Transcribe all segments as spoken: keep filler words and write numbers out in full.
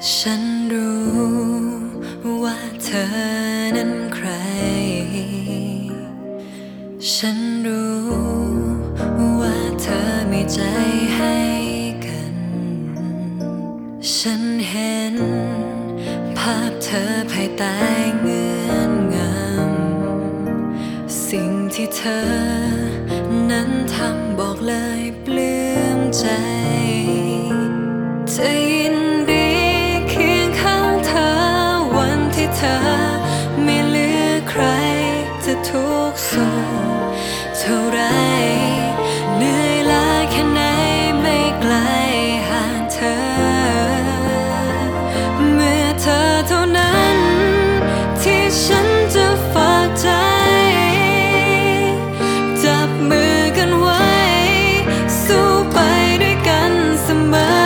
ฉันรู้ว่าเธอนั้นใครฉันรู้ว่าเธอมีใจให้กันฉันเห็นภาพเธอภายใต้เงื่อนงำสิ่งที่เธอนั้นทำบอกเลยปลื้มใจจะยินดีเคียงข้างเธอวันที่เธอไม่เหลือใครจะทุกข์สุขเท่าไรเหนื่อยล้าแค่ไหนไม่ไกลห่างเธอเมื่อเธอเท่านั้นที่ฉันจะฝากใจจับมือกันไว้สู้ไปด้วยกันเสมอ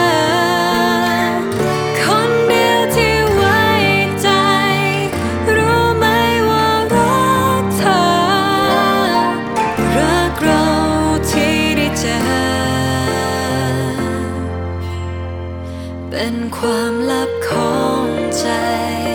คนเดียวที่ไว้ใจรู้ไหมว่ารักเธอรักเราที่ได้เจอเป็นความลับของใจ